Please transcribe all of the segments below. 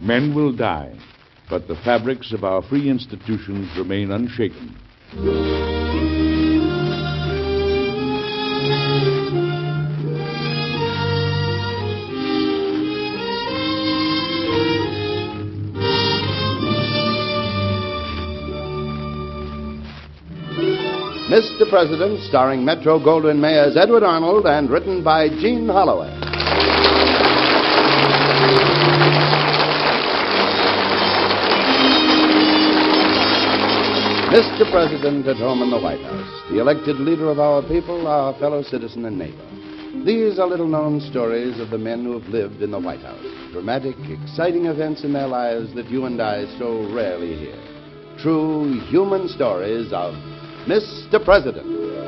Men will die, but the fabrics of our free institutions remain unshaken. Mr. President, starring Metro-Goldwyn-Mayer's Edward Arnold and written by Gene Holloway. Mr. President at home in the White House, the elected leader of our people, our fellow citizen and neighbor. These are little-known stories of the men who have lived in the White House. Dramatic, exciting events in their lives that you and I so rarely hear. True human stories of Mr. President.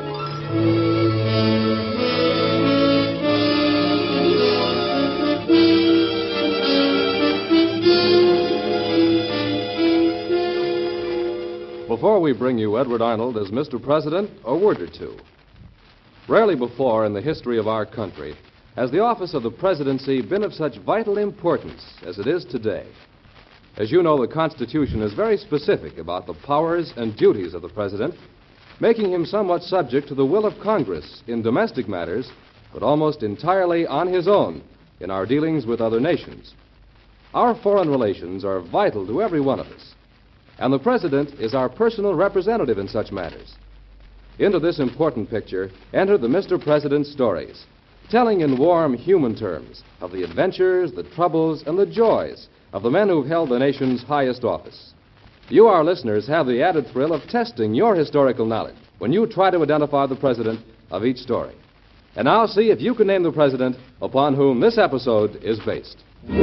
Before we bring you Edward Arnold as Mr. President, a word or two. Rarely before in the history of our country has the office of the presidency been of such vital importance as it is today. As you know, the Constitution is very specific about the powers and duties of the president, making him somewhat subject to the will of Congress in domestic matters, but almost entirely on his own in our dealings with other nations. Our foreign relations are vital to every one of us, and the president is our personal representative in such matters. Into this important picture enter the Mr. President stories, telling in warm human terms of the adventures, the troubles, and the joys of the men who've held the nation's highest office. You, our listeners, have the added thrill of testing your historical knowledge when you try to identify the president of each story. And now see if you can name the president upon whom this episode is based.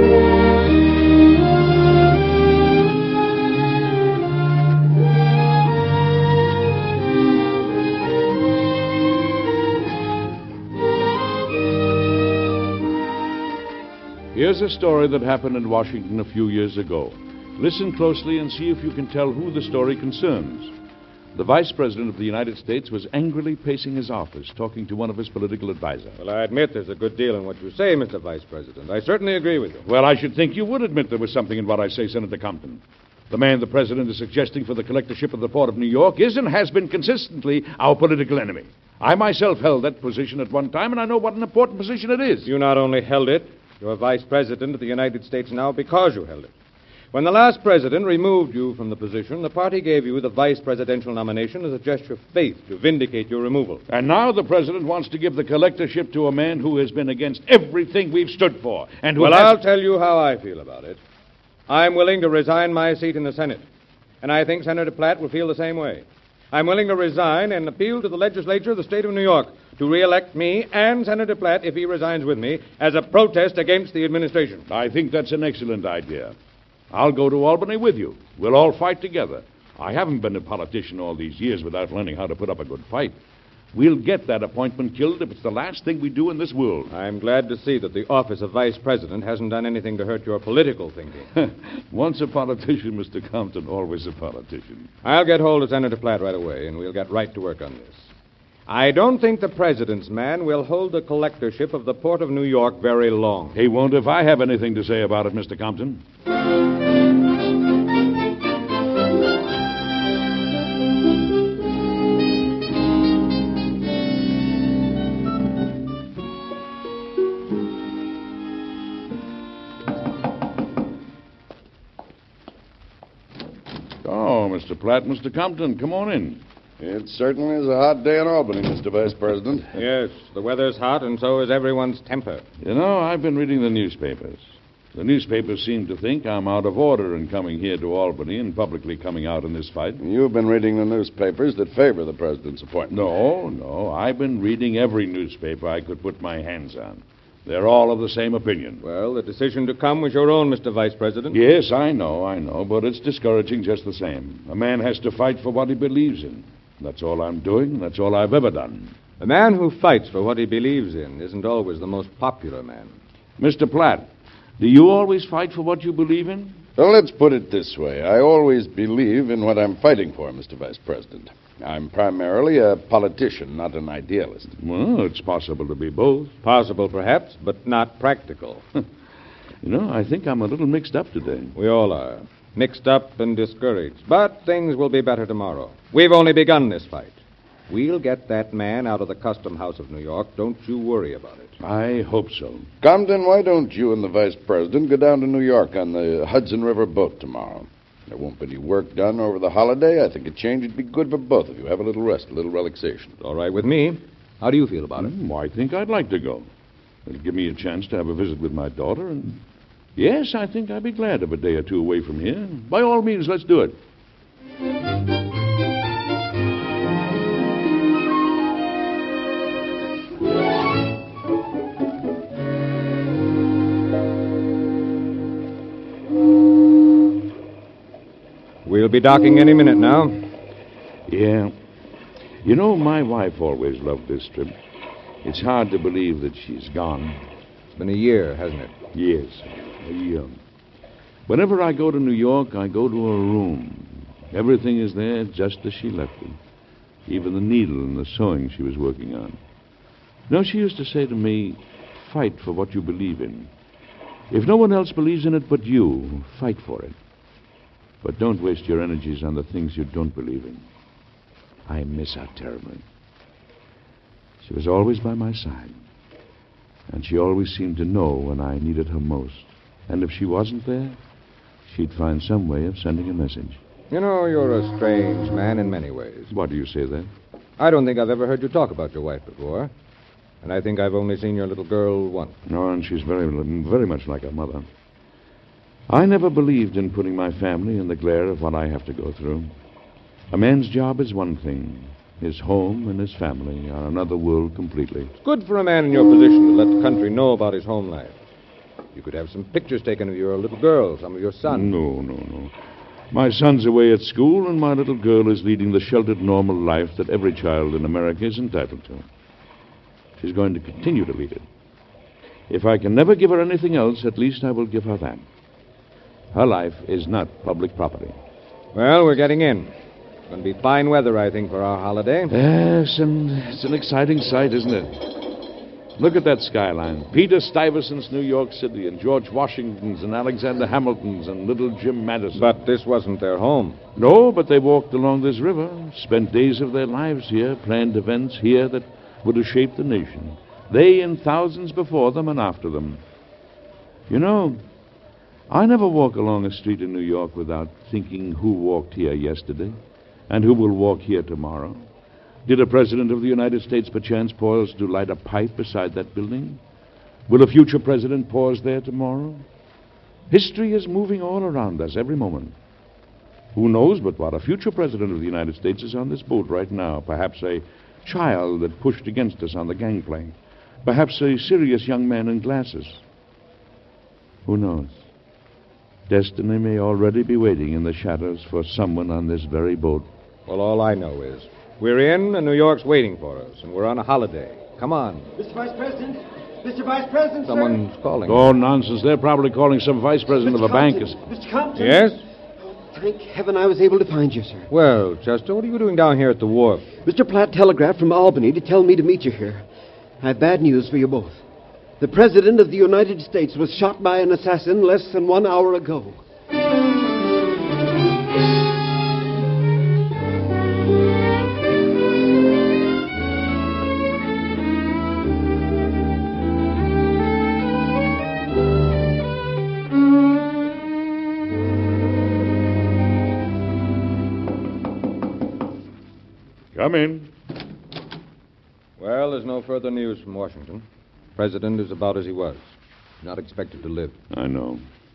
Here's a story that happened in Washington a few years ago. Listen closely and see if you can tell who the story concerns. The Vice President of the United States was angrily pacing his office, talking to one of his political advisors. Well, I admit there's a good deal in what you say, Mr. Vice President. I certainly agree with you. Well, I should think you would admit there was something in what I say, Senator Compton. The man the President is suggesting for the collectorship of the Port of New York is and has been consistently our political enemy. I myself held that position at one time, and I know what an important position it is. You not only held it, you're Vice President of the United States now because you held it. When the last president removed you from the position, the party gave you the vice presidential nomination as a gesture of faith to vindicate your removal. And now the president wants to give the collectorship to a man who has been against everything we've stood for. And who I'll tell you how I feel about it. I'm willing to resign my seat in the Senate. And I think Senator Platt will feel the same way. I'm willing to resign and appeal to the legislature of the state of New York to re-elect me and Senator Platt, if he resigns with me, as a protest against the administration. I think that's an excellent idea. I'll go to Albany with you. We'll all fight together. I haven't been a politician all these years without learning how to put up a good fight. We'll get that appointment killed if it's the last thing we do in this world. I'm glad to see that the office of Vice President hasn't done anything to hurt your political thinking. Once a politician, Mr. Compton, always a politician. I'll get hold of Senator Platt right away, and we'll get right to work on this. I don't think the president's man will hold the collectorship of the Port of New York very long. He won't if I have anything to say about it, Mr. Compton. Oh, Mr. Platt, Mr. Compton, come on in. It certainly is a hot day in Albany, Mr. Vice President. Yes, the weather's hot, and so is everyone's temper. You know, I've been reading the newspapers. The newspapers seem to think I'm out of order in coming here to Albany and publicly coming out in this fight. You've been reading the newspapers that favor the president's appointment. No. I've been reading every newspaper I could put my hands on. They're all of the same opinion. Well, the decision to come was your own, Mr. Vice President. Yes, I know, but it's discouraging just the same. A man has to fight for what he believes in. That's all I'm doing. That's all I've ever done. The man who fights for what he believes in isn't always the most popular man. Mr. Platt, do you always fight for what you believe in? Well, let's put it this way. I always believe in what I'm fighting for, Mr. Vice President. I'm primarily a politician, not an idealist. Well, it's possible to be both. Possible, perhaps, but not practical. You know, I think I'm a little mixed up today. We all are. Mixed up and discouraged. But things will be better tomorrow. We've only begun this fight. We'll get that man out of the Custom House of New York. Don't you worry about it. I hope so. Compton, why don't you and the Vice President go down to New York on the Hudson River boat tomorrow? There won't be any work done over the holiday. I think a change would be good for both of you. Have a little rest, a little relaxation. All right with me. How do you feel about it? I think I'd like to go. It'll give me a chance to have a visit with my daughter, and yes, I think I'd be glad of a day or two away from here. By all means, let's do it. We'll be docking any minute now. Yeah. You know, my wife always loved this trip. It's hard to believe that she's gone. It's been a year, hasn't it? Yes, a year. Whenever I go to New York, I go to her room. Everything is there just as she left it. Even the needle and the sewing she was working on. You know, she used to say to me, fight for what you believe in. If no one else believes in it but you, fight for it. But don't waste your energies on the things you don't believe in. I miss her terribly. She was always by my side. And she always seemed to know when I needed her most. And if she wasn't there, she'd find some way of sending a message. You know, you're a strange man in many ways. Why do you say that? I don't think I've ever heard you talk about your wife before. And I think I've only seen your little girl once. No, and she's very, very much like her mother. I never believed in putting my family in the glare of what I have to go through. A man's job is one thing. His home and his family are another world completely. It's good for a man in your position to let the country know about his home life. You could have some pictures taken of your little girl, some of your son. No. My son's away at school, and my little girl is leading the sheltered, normal life that every child in America is entitled to. She's going to continue to lead it. If I can never give her anything else, at least I will give her that. Her life is not public property. Well, we're getting in. It's going to be fine weather, I think, for our holiday. Yes, and it's an exciting sight, isn't it? Look at that skyline. Peter Stuyvesant's New York City, and George Washington's, and Alexander Hamilton's, and little Jim Madison. But this wasn't their home. No, but they walked along this river, spent days of their lives here, planned events here that would have shaped the nation. They and thousands before them and after them. You know, I never walk along a street in New York without thinking who walked here yesterday and who will walk here tomorrow. Did a president of the United States perchance pause to light a pipe beside that building? Will a future president pause there tomorrow? History is moving all around us every moment. Who knows but what a future president of the United States is on this boat right now? Perhaps a child that pushed against us on the gangplank. Perhaps a serious young man in glasses. Who knows? Destiny may already be waiting in the shadows for someone on this very boat. Well, all I know is we're in and New York's waiting for us, and we're on a holiday. Come on. Mr. Vice President! Mr. Vice President, Someone's calling. Oh, nonsense. They're probably calling some vice president of a bank. Mr. Compton! Yes? Thank heaven I was able to find you, sir. Well, Chester, what are you doing down here at the wharf? Mr. Platt telegraphed from Albany to tell me to meet you here. I have bad news for you both. The President of the United States was shot by an assassin less than 1 hour ago. Come in. Well, there's no further news from Washington. President is about as he was. Not expected to live. I know.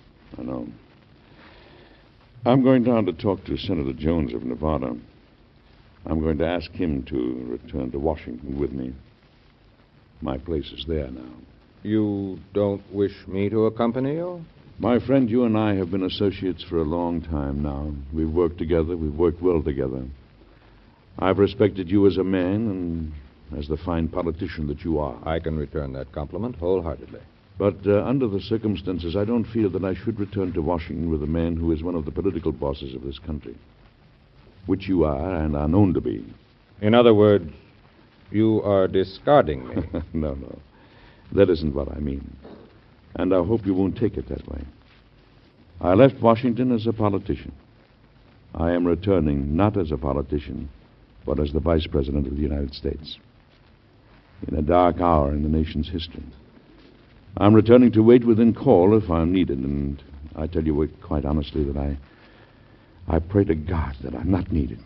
I'm going down to talk to Senator Jones of Nevada. I'm going to ask him to return to Washington with me. My place is there now. You don't wish me to accompany you? My friend, you and I have been associates for a long time now. We've worked together. We've worked well together. I've respected you as a man and as the fine politician that you are. I can return that compliment wholeheartedly. But under the circumstances, I don't feel that I should return to Washington with a man who is one of the political bosses of this country, which you are and are known to be. In other words, you are discarding me. No. That isn't what I mean. And I hope you won't take it that way. I left Washington as a politician. I am returning not as a politician, but as the Vice President of the United States. In a dark hour in the nation's history. I'm returning to wait within call if I'm needed, and I tell you quite honestly that I pray to God that I'm not needed.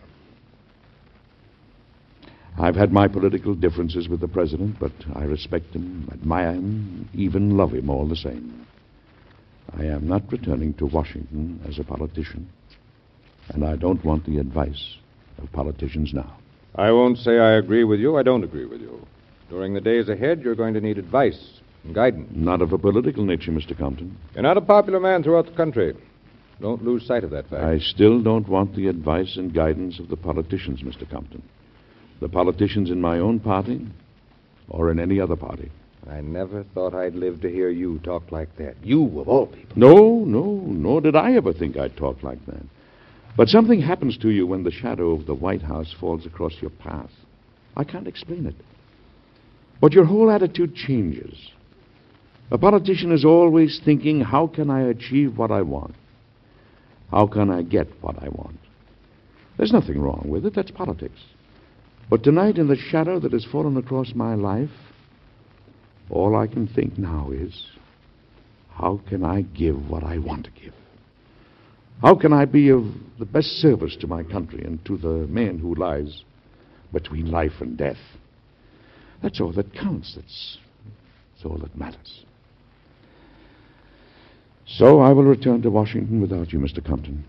I've had my political differences with the President, but I respect him, admire him, even love him all the same. I am not returning to Washington as a politician, and I don't want the advice of politicians now. I won't say I agree with you. I don't agree with you. During the days ahead, you're going to need advice and guidance. Not of a political nature, Mr. Compton. You're not a popular man throughout the country. Don't lose sight of that fact. I still don't want the advice and guidance of the politicians, Mr. Compton. The politicians in my own party or in any other party. I never thought I'd live to hear you talk like that. You, of all people. No, nor did I ever think I'd talk like that. But something happens to you when the shadow of the White House falls across your path. I can't explain it. But your whole attitude changes. A politician is always thinking, how can I achieve what I want? How can I get what I want? There's nothing wrong with it. That's politics. But tonight, in the shadow that has fallen across my life, all I can think now is, how can I give what I want to give? How can I be of the best service to my country and to the man who lies between life and death? That's all that counts. That's all that matters. So I will return to Washington without you, Mr. Compton.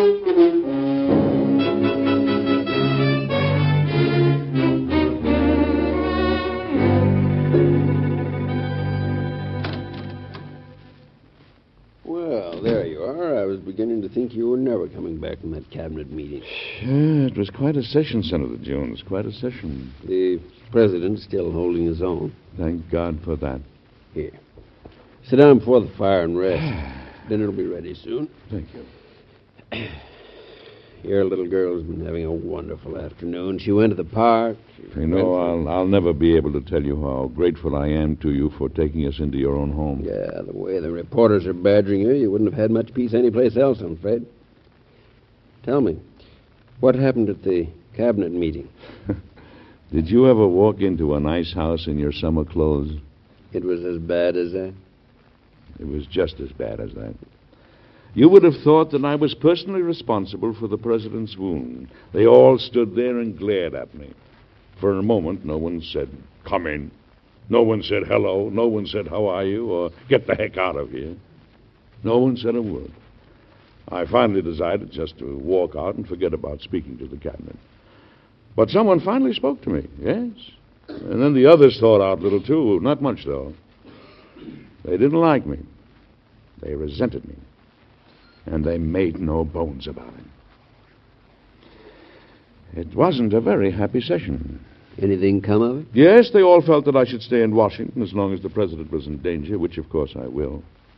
Well, there you are. I was beginning to think you were never coming back from that cabinet meeting. Yeah, it was quite a session, Senator Jones. Quite a session. The president's still holding his own. Thank God for that. Here. Sit down before the fire and rest. Dinner will be ready soon. Thank you. Your little girl's been having a wonderful afternoon. She went to the park. You know, I'll never be able to tell you how grateful I am to you for taking us into your own home. Yeah, the way the reporters are badgering you wouldn't have had much peace anyplace else, I'm afraid. Tell me, what happened at the cabinet meeting? Did you ever walk into a nice house in your summer clothes? It was as bad as that? It was just as bad as that. You would have thought that I was personally responsible for the president's wound. They all stood there and glared at me. For a moment, no one said, "Come in." No one said hello. No one said, "How are you?" or "Get the heck out of here." No one said a word. I finally decided just to walk out and forget about speaking to the cabinet. But someone finally spoke to me, yes. And then the others thought out a little, too. Not much, though. They didn't like me. They resented me. And they made no bones about it. It wasn't a very happy session. Anything come of it? Yes, they all felt that I should stay in Washington as long as the president was in danger, which, of course, I will.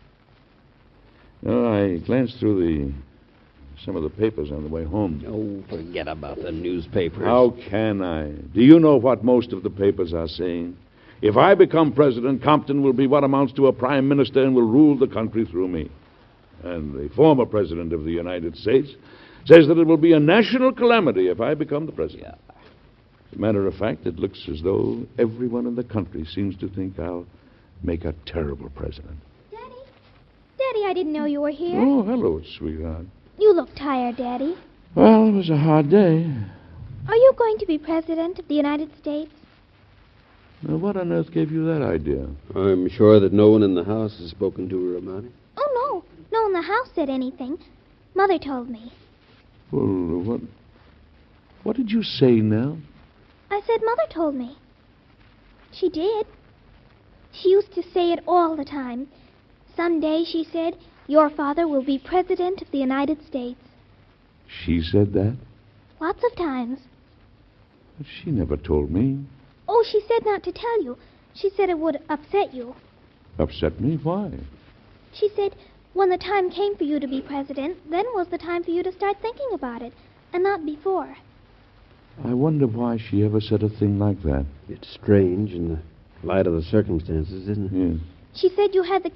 I glanced through some of the papers on the way home. Oh, forget about the newspapers. How can I? Do you know what most of the papers are saying? If I become president, Compton will be what amounts to a prime minister and will rule the country through me. And the former president of the United States says that it will be a national calamity if I become the president. Yeah. As a matter of fact, it looks as though everyone in the country seems to think I'll make a terrible president. Daddy, I didn't know you were here. Oh, hello, sweetheart. You look tired, Daddy. Well, it was a hard day. Are you going to be president of the United States? Now, what on earth gave you that idea? I'm sure that no one in the house has spoken to her about it. Oh, no. No one in the house said anything. Mother told me. Well, what did you say, Nell? I said Mother told me. She did. She used to say it all the time. Someday, she said, your father will be president of the United States. She said that? Lots of times. But she never told me. Oh, she said not to tell you. She said it would upset you. Upset me? Why? She said when the time came for you to be president, then was the time for you to start thinking about it, and not before. I wonder why she ever said a thing like that. It's strange in the light of the circumstances, isn't it? Yes. She said you had the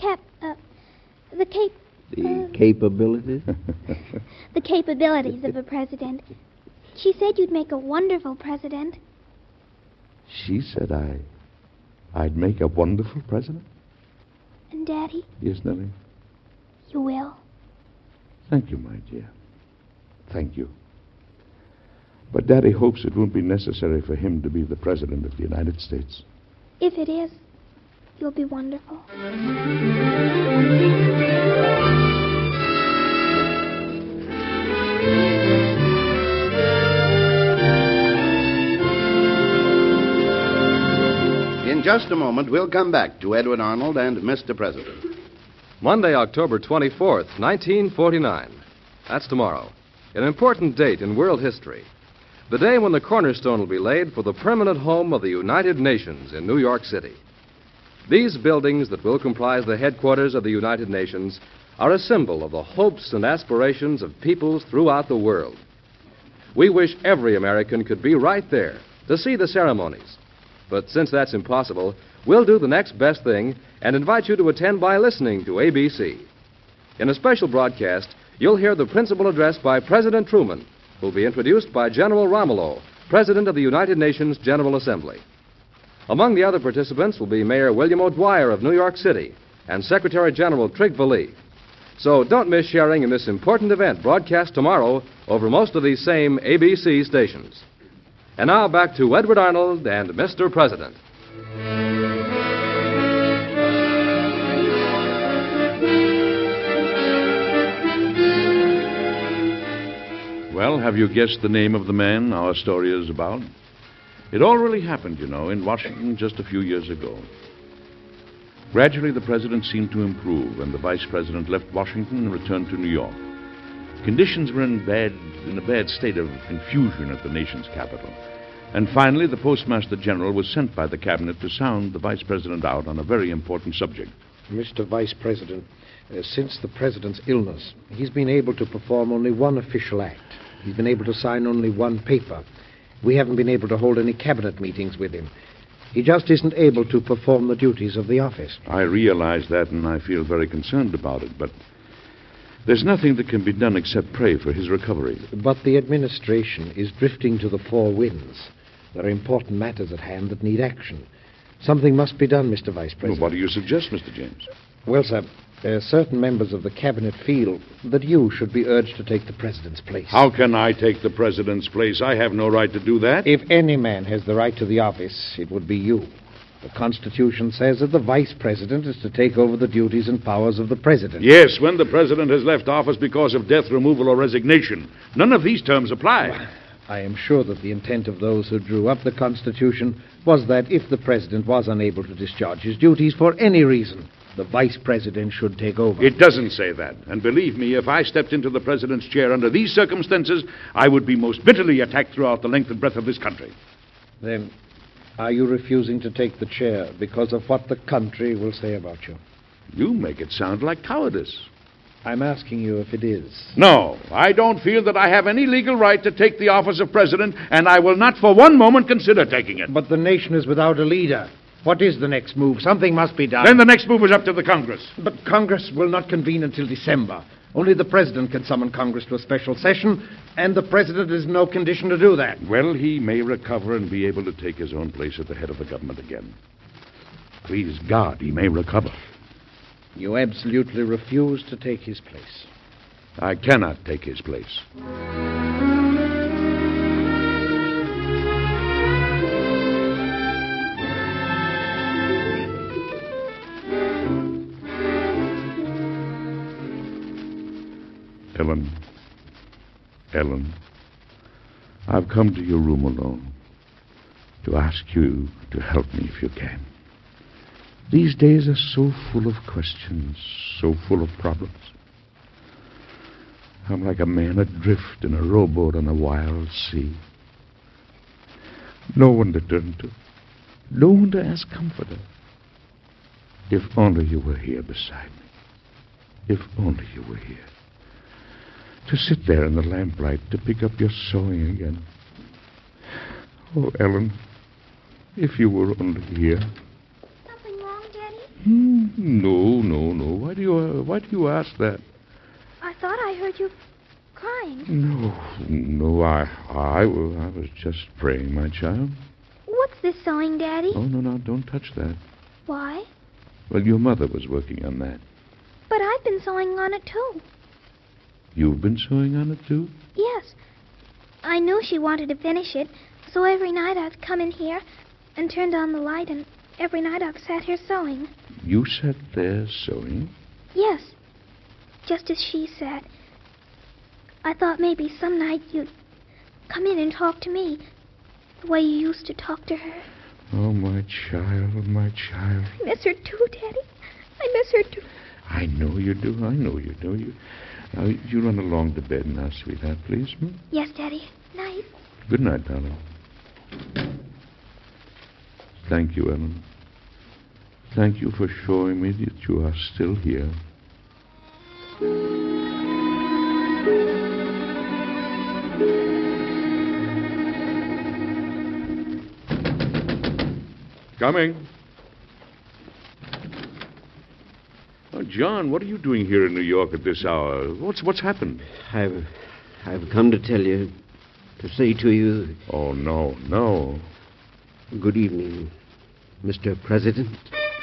capabilities? the capabilities of a president. She said you'd make a wonderful president. She said I'd make a wonderful president? And, Daddy, Yes, Nellie? you will. Thank you, my dear. Thank you. But Daddy hopes it won't be necessary for him to be the President of the United States. If it is, you'll be wonderful. In just a moment, we'll come back to Edward Arnold and Mr. President. Monday, October 24th, 1949. That's tomorrow. An important date in world history. The day when the cornerstone will be laid for the permanent home of the United Nations in New York City. These buildings that will comprise the headquarters of the United Nations are a symbol of the hopes and aspirations of peoples throughout the world. We wish every American could be right there to see the ceremonies. But since that's impossible, we'll do the next best thing and invite you to attend by listening to ABC. In a special broadcast, you'll hear the principal address by President Truman, who'll be introduced by General Romulo, President of the United Nations General Assembly. Among the other participants will be Mayor William O'Dwyer of New York City and Secretary General Trigva Lee. So don't miss sharing in this important event broadcast tomorrow over most of these same ABC stations. And now back to Edward Arnold and Mr. President. Well, have you guessed the name of the man our story is about? It all really happened, you know, in Washington just a few years ago. Gradually, the president seemed to improve, and the vice president left Washington and returned to New York. Conditions were in a bad state of confusion at the nation's capital. And finally, the Postmaster General was sent by the cabinet to sound the vice president out on a very important subject. Mr. Vice President, since the president's illness, he's been able to perform only one official act. He's been able to sign only one paper. We haven't been able to hold any cabinet meetings with him. He just isn't able to perform the duties of the office. I realize that, and I feel very concerned about it, but there's nothing that can be done except pray for his recovery. But the administration is drifting to the four winds. There are important matters at hand that need action. Something must be done, Mr. Vice President. Well, what do you suggest, Mr. James? Well, sir, certain members of the cabinet feel that you should be urged to take the president's place. How can I take the president's place? I have no right to do that. If any man has the right to the office, it would be you. The Constitution says that the vice president is to take over the duties and powers of the president. Yes, when the president has left office because of death, removal, or resignation. None of these terms apply. I am sure that the intent of those who drew up the Constitution was that if the president was unable to discharge his duties for any reason, the vice president should take over. It doesn't say that. And believe me, if I stepped into the president's chair under these circumstances, I would be most bitterly attacked throughout the length and breadth of this country. Then, are you refusing to take the chair because of what the country will say about you? You make it sound like cowardice. I'm asking you if it is. No, I don't feel that I have any legal right to take the office of president, and I will not for one moment consider taking it. But the nation is without a leader. What is the next move? Something must be done. Then the next move is up to the Congress. But Congress will not convene until December. Only the president can summon Congress to a special session, and the president is in no condition to do that. Well, he may recover and be able to take his own place at the head of the government again. Please God, he may recover. You absolutely refuse to take his place. I cannot take his place. Ellen, I've come to your room alone to ask you to help me if you can. These days are so full of questions, so full of problems. I'm like a man adrift in a rowboat on a wild sea. No one to turn to, no one to ask comfort of. If only you were here beside me. If only you were here. To sit there in the lamplight, to pick up your sewing again. Oh, Ellen, if you were only here. Something wrong, Daddy? No. Why do you ask that? I thought I heard you crying. No, I was just praying, my child. What's this sewing, Daddy? Oh, no, don't touch that. Why? Well, your mother was working on that. But I've been sewing on it, too. You've been sewing on it, too? Yes. I knew she wanted to finish it, so every night I've come in here and turned on the light, and every night I've sat here sewing. You sat there sewing? Yes, just as she sat. I thought maybe some night you'd come in and talk to me, the way you used to talk to her. Oh, my child. I miss her too, Daddy. I miss her too. I know you do. Now, you run along to bed now, sweetheart, please. Yes, Daddy. Night. Good night, darling. Thank you, Ellen. Thank you for showing me that you are still here. Coming. Oh, John, what are you doing here in New York at this hour? What's happened? I've come to tell you, to say to you... Oh, no. Good evening, Mr. President.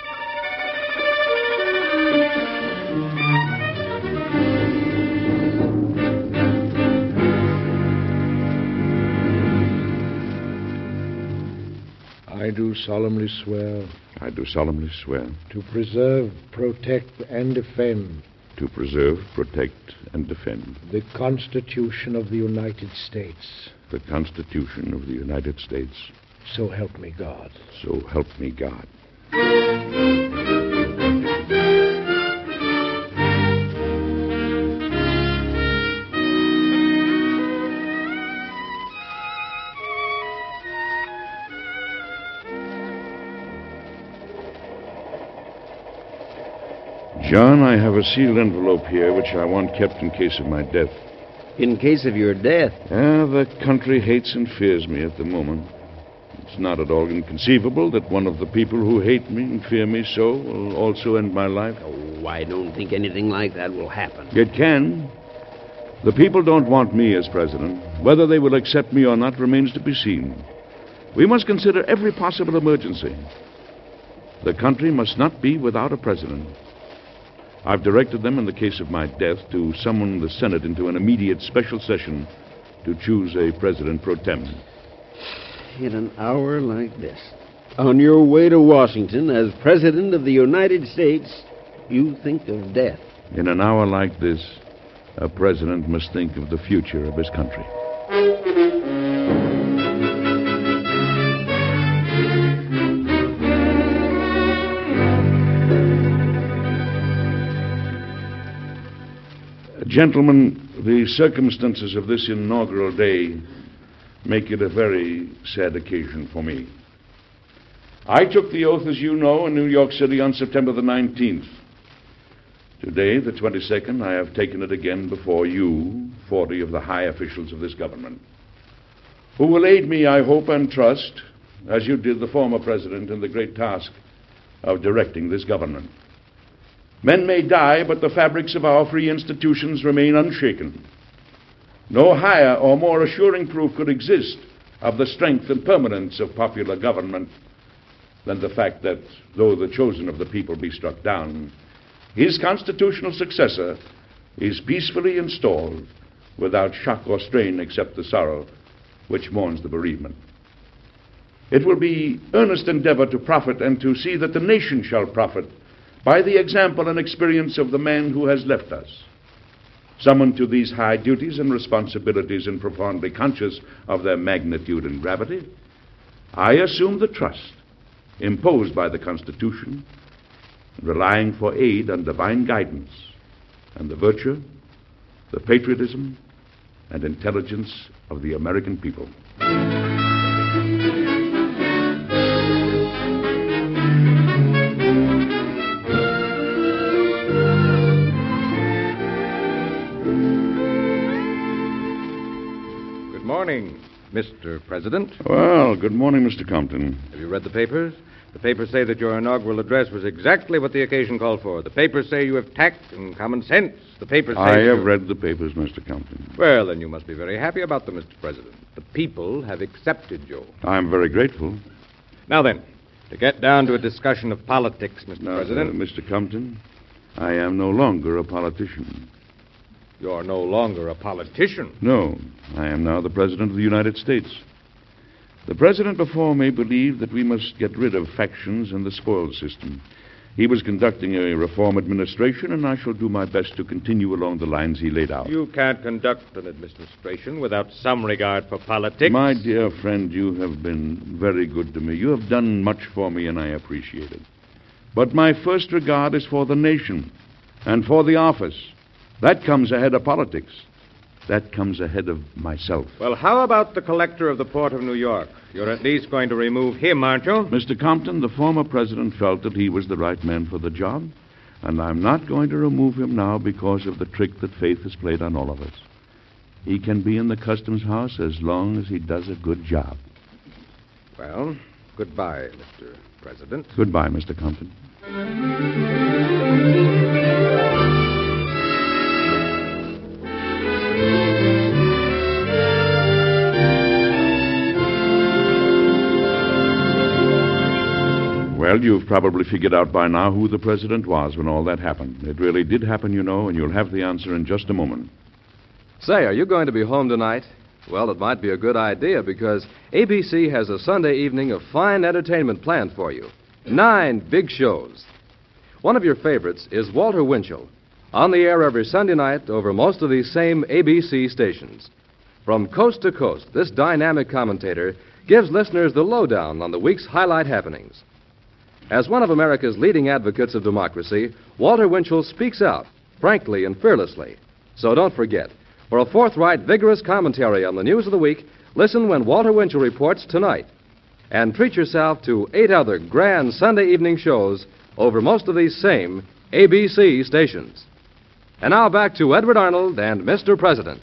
I do solemnly swear. I do solemnly swear. To preserve, protect, and defend. To preserve, protect, and defend. The Constitution of the United States. The Constitution of the United States. So help me God. So help me God. John, I have a sealed envelope here which I want kept in case of my death. In case of your death? The country hates and fears me at the moment. It's not at all inconceivable that one of the people who hate me and fear me so will also end my life. Oh, I don't think anything like that will happen. It can. The people don't want me as president. Whether they will accept me or not remains to be seen. We must consider every possible emergency. The country must not be without a president. I've directed them, in the case of my death, to summon the Senate into an immediate special session to choose a president pro tem. In an hour like this, on your way to Washington as President of the United States, you think of death. In an hour like this, a president must think of the future of his country. Gentlemen, the circumstances of this inaugural day make it a very sad occasion for me. I took the oath, as you know, in New York City on September the 19th. Today, the 22nd, I have taken it again before you, 40 of the high officials of this government, who will aid me, I hope and trust, as you did the former president, in the great task of directing this government. Men may die, but the fabrics of our free institutions remain unshaken. No higher or more assuring proof could exist of the strength and permanence of popular government than the fact that, though the chosen of the people be struck down, his constitutional successor is peacefully installed without shock or strain except the sorrow which mourns the bereavement. It will be earnest endeavor to profit and to see that the nation shall profit by the example and experience of the man who has left us. Summoned to these high duties and responsibilities and profoundly conscious of their magnitude and gravity, I assume the trust imposed by the Constitution, relying for aid on divine guidance and the virtue, the patriotism, and intelligence of the American people. Good morning. Mr. President. Well, good morning, Mr. Compton. Have you read the papers? The papers say that your inaugural address was exactly what the occasion called for. The papers say you have tact and common sense. The papers say... I have read the papers, Mr. Compton. Well, then you must be very happy about them, Mr. President. The people have accepted you. I'm very grateful. Now then, to get down to a discussion of politics, Mr. Now, President... Mr. Compton, I am no longer a politician. You're no longer a politician. No, I am now the President of the United States. The President before me believed that we must get rid of factions and the spoils system. He was conducting a reform administration, and I shall do my best to continue along the lines he laid out. You can't conduct an administration without some regard for politics. My dear friend, you have been very good to me. You have done much for me, and I appreciate it. But my first regard is for the nation and for the office. That comes ahead of politics. That comes ahead of myself. Well, how about the collector of the Port of New York? You're at least going to remove him, aren't you? Mr. Compton, the former president felt that he was the right man for the job, and I'm not going to remove him now because of the trick that Faith has played on all of us. He can be in the customs house as long as he does a good job. Well, goodbye, Mr. President. Goodbye, Mr. Compton. Well, you've probably figured out by now who the president was when all that happened. It really did happen, you know, and you'll have the answer in just a moment. Say, are you going to be home tonight? Well, it might be a good idea because ABC has a Sunday evening of fine entertainment planned for you. 9 big shows. One of your favorites is Walter Winchell, on the air every Sunday night over most of these same ABC stations. From coast to coast, this dynamic commentator gives listeners the lowdown on the week's highlight happenings. As one of America's leading advocates of democracy, Walter Winchell speaks out, frankly and fearlessly. So don't forget, for a forthright, vigorous commentary on the news of the week, listen when Walter Winchell reports tonight. And treat yourself to 8 other grand Sunday evening shows over most of these same ABC stations. And now back to Edward Arnold and Mr. President.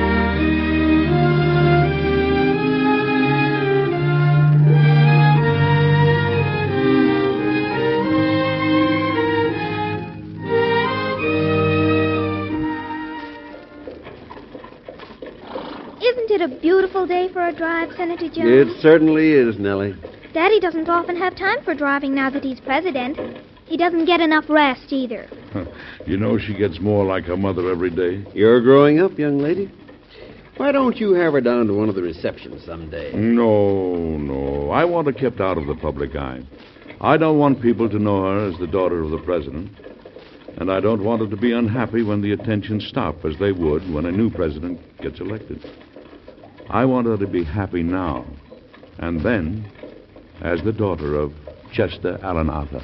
Isn't it a beautiful day for a drive, Senator Jones? It certainly is, Nellie. Daddy doesn't often have time for driving now that he's president. He doesn't get enough rest either. You know, she gets more like her mother every day. You're growing up, young lady. Why don't you have her down to one of the receptions someday? No. I want her kept out of the public eye. I don't want people to know her as the daughter of the president. And I don't want her to be unhappy when the attention stop, as they would when a new president gets elected. I want her to be happy now, and then as the daughter of Chester Alan Arthur.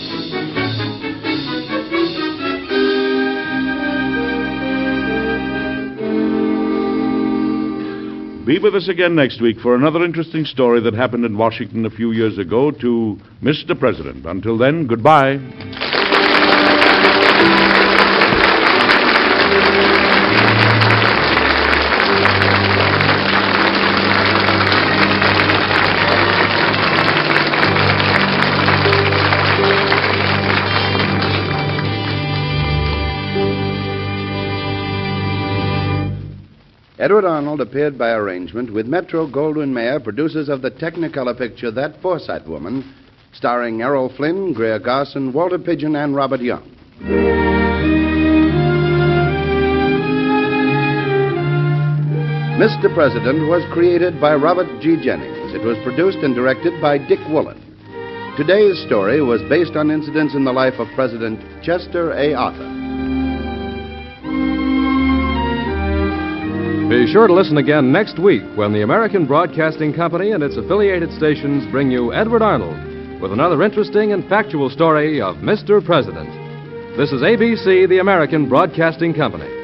Be with us again next week for another interesting story that happened in Washington a few years ago to Mr. President. Until then, goodbye. Edward Arnold appeared by arrangement with Metro-Goldwyn-Mayer, producers of the Technicolor picture That Forsyte Woman, starring Errol Flynn, Greer Garson, Walter Pidgeon, and Robert Young. Mr. President was created by Robert G. Jennings. It was produced and directed by Dick Woolen. Today's story was based on incidents in the life of President Chester A. Arthur. Be sure to listen again next week when the American Broadcasting Company and its affiliated stations bring you Edward Arnold with another interesting and factual story of Mr. President. This is ABC, the American Broadcasting Company.